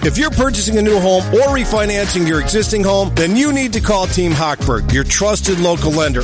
If you're purchasing a new home or refinancing your existing home, then you need to call Team Hochberg, your trusted local lender.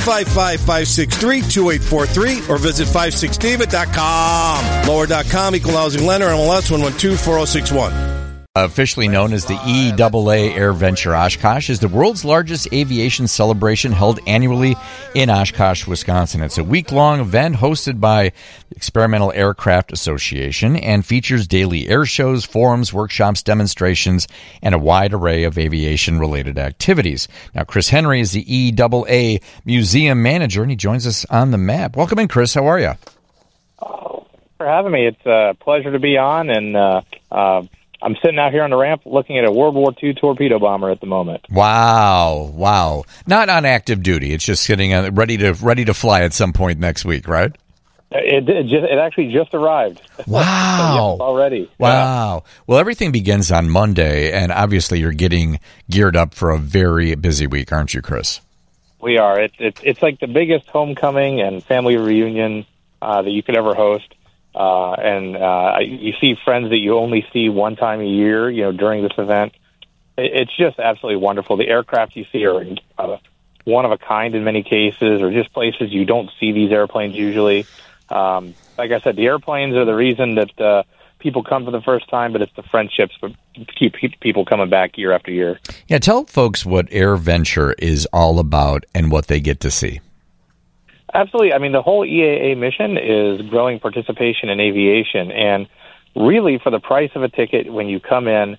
855-563-2843 or visit 56david.com. Lower.com, equal housing lender, MLS 1124061. Officially known as the EAA Air Venture Oshkosh, is the world's largest aviation celebration held annually in Oshkosh, Wisconsin. It's a week-long event hosted by the Experimental Aircraft Association and features daily air shows, forums, workshops, demonstrations, and a wide array of aviation-related activities. Now, Chris Henry is the EAA Museum Manager, and he joins us on the map. Welcome in, Chris. How are you? Oh, thanks for having me. It's a pleasure to be on, and I'm sitting out here on the ramp looking at a World War II torpedo bomber at the moment. Wow. Not on active duty. It's just sitting ready to fly at some point next week, right? It actually just arrived. Wow. Already. Wow. Yeah. Well, everything begins on Monday, and obviously you're getting geared up for a very busy week, aren't you, Chris? We are. It's like the biggest homecoming and family reunion that you could ever host. You see friends that you only see one time a year, during this event. It's just absolutely wonderful. The aircraft you see are one of a kind in many cases, or just places you don't see these airplanes usually. Like I said, the airplanes are the reason that people come for the first time, but it's the friendships that keep people coming back year after year. Yeah, tell folks what Air Venture is all about and what they get to see. Absolutely. I mean, the whole EAA mission is growing participation in aviation. And really, for the price of a ticket, when you come in,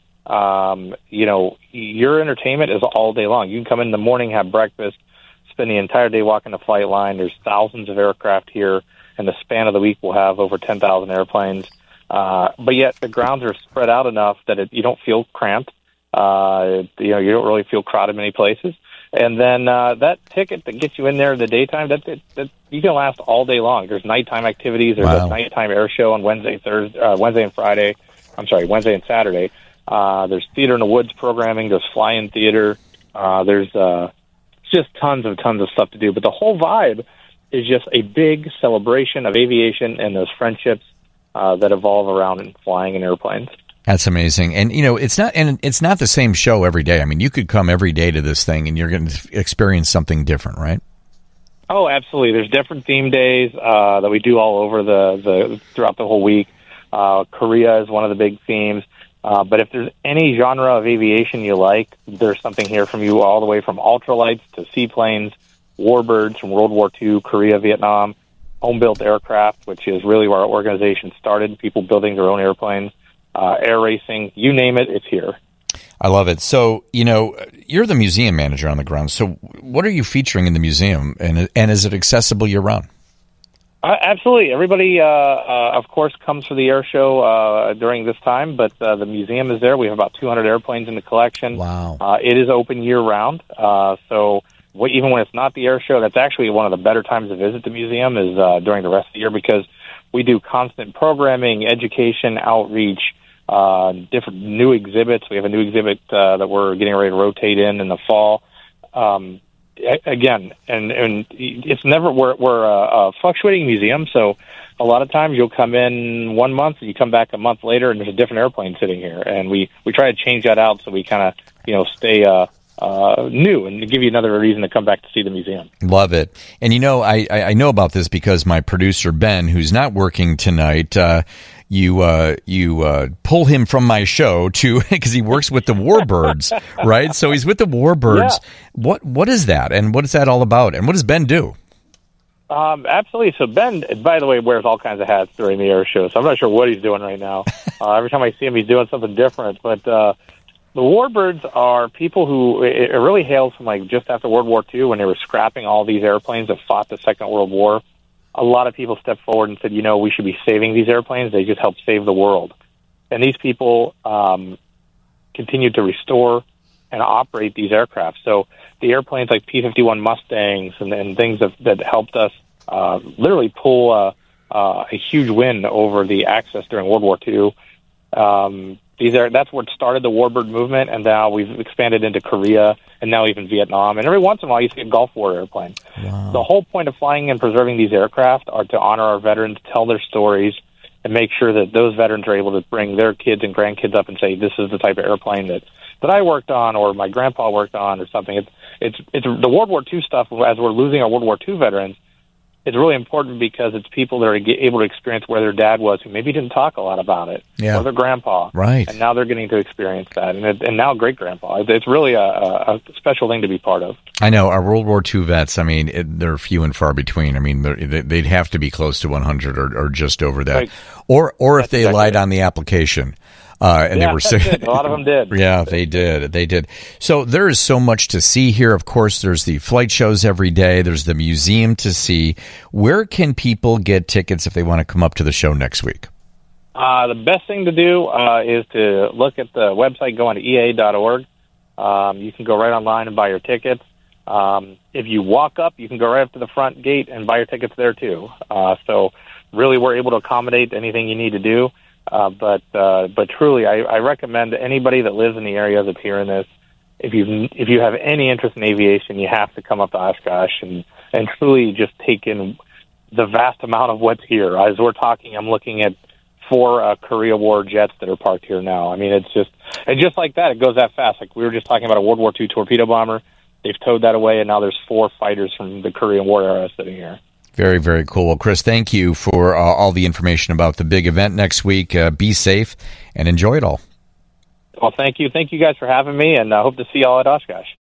your entertainment is all day long. You can come in the morning, have breakfast, spend the entire day walking the flight line. There's thousands of aircraft here. In the span of the week, we'll have over 10,000 airplanes. But yet the grounds are spread out enough that you don't feel cramped. You don't really feel crowded many places. And then that ticket that gets you in there in the daytime, that you can last all day long. There's nighttime activities. There's a nighttime air show on Wednesday and Saturday. There's Theater in the Woods programming. There's fly-in theater. There's just tons of stuff to do. But the whole vibe is just a big celebration of aviation and those friendships that evolve around in flying in airplanes. That's amazing. And, it's not the same show every day. I mean, you could come every day to this thing and you're going to experience something different, right? Oh, absolutely. There's different theme days that we do all over throughout the whole week. Korea is one of the big themes. But if there's any genre of aviation you like, there's something here from you, all the way from ultralights to seaplanes, warbirds from World War II, Korea, Vietnam, home-built aircraft, which is really where our organization started, people building their own airplanes. Air racing, you name it, it's here. I love it. So, you're the museum manager on the ground. So what are you featuring in the museum, and is it accessible year-round? Absolutely. Everybody, of course, comes for the air show during this time, but the museum is there. We have about 200 airplanes in the collection. Wow. It is open year-round. Even when it's not the air show, that's actually one of the better times to visit the museum is during the rest of the year, because we do constant programming, education, outreach, different new exhibits. We have a new exhibit that we're getting ready to rotate in the fall. Again, and it's never, we're a fluctuating museum, so a lot of times you'll come in 1 month and you come back a month later and there's a different airplane sitting here, and we try to change that out so we kind of stay new and give you another reason to come back to see the museum. Love it. And I know about this because my producer Ben, who's not working tonight, you pull him from my show because he works with the Warbirds, right? So he's with the Warbirds. Yeah. What is that, and what is that all about, and what does Ben do? Absolutely. So Ben, by the way, wears all kinds of hats during the air show, so I'm not sure what he's doing right now. Every time I see him, he's doing something different. But the Warbirds are people who, it really hails from just after World War II, when they were scrapping all these airplanes that fought the Second World War. A lot of people stepped forward and said, we should be saving these airplanes. They just help save the world. And these people continued to restore and operate these aircraft. So the airplanes like P-51 Mustangs and things that helped us literally pull a huge win over the Axis during World War II. That's what started the Warbird movement, and now we've expanded into Korea and now even Vietnam. And every once in a while, you see a Gulf War airplane. Wow. The whole point of flying and preserving these aircraft are to honor our veterans, tell their stories, and make sure that those veterans are able to bring their kids and grandkids up and say, this is the type of airplane that I worked on or my grandpa worked on or something. It's the World War II stuff. As we're losing our World War II veterans, it's really important because it's people that are able to experience where their dad was, who maybe didn't talk a lot about it, or their grandpa, right? And now they're getting to experience that, and now great grandpa. It's really a special thing to be part of. I know our World War II vets. I mean, they're few and far between. I mean, they'd have to be close to 100 or just over that, right. or if they lied on the application. And they were sick. A lot of them did. Yeah, they did. So there is so much to see here. Of course, there's the flight shows every day. There's the museum to see. Where can people get tickets if they want to come up to the show next week? The best thing to do is to look at the website, go on to ea.org. You can go right online and buy your tickets. If you walk up, you can go right up to the front gate and buy your tickets there too. So really, we're able to accommodate anything you need to do. But truly, I recommend to anybody that lives in the area that's hearing this, if you have any interest in aviation, you have to come up to Oshkosh and truly just take in the vast amount of what's here. As we're talking, I'm looking at 4 Korea War jets that are parked here now. I mean, it's just like that. It goes that fast. Like we were just talking about a World War II torpedo bomber. They've towed that away, and now there's 4 fighters from the Korean War era sitting here. Very, very cool. Well, Chris, thank you for all the information about the big event next week. Be safe and enjoy it all. Well, thank you. Thank you guys for having me, and I hope to see you all at Oshkosh.